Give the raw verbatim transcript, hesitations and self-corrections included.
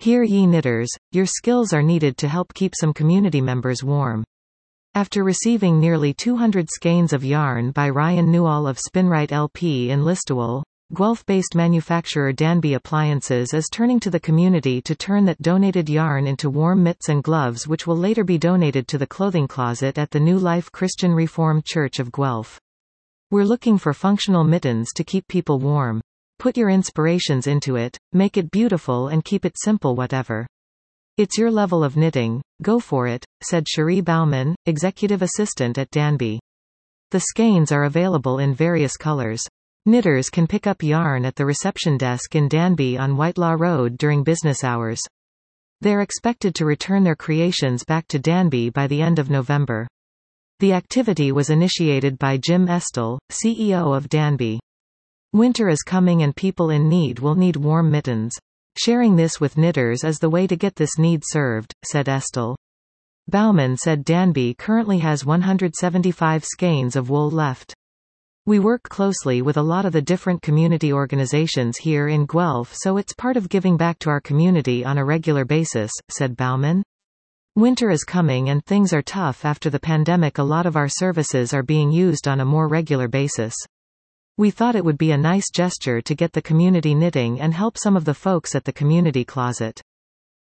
Hear ye knitters, your skills are needed to help keep some community members warm. After receiving nearly two hundred skeins of yarn by Ryan Newall of Spinrite L P in Listowel, Guelph-based manufacturer Danby Appliances is turning to the community to turn that donated yarn into warm mitts and gloves, which will later be donated to the clothing closet at the New Life Christian Reformed Church of Guelph. We're looking for functional mittens to keep people warm. Put your inspirations into it, make it beautiful and keep it simple whatever. It's your level of knitting, go for it, said Cherie Bauman, executive assistant at Danby. The skeins are available in various colors. Knitters can pick up yarn at the reception desk in Danby on Whitelaw Road during business hours. They're expected to return their creations back to Danby by the end of November. The activity was initiated by Jim Estell, C E O of Danby. Winter is coming and people in need will need warm mittens. Sharing this with knitters is the way to get this need served, said Estell. Bauman said Danby currently has one hundred seventy-five skeins of wool left. We work closely with a lot of the different community organizations here in Guelph, so it's part of giving back to our community on a regular basis, said Bauman. Winter is coming and things are tough after the pandemic. A lot of our services are being used on a more regular basis. We thought it would be a nice gesture to get the community knitting and help some of the folks at the community closet.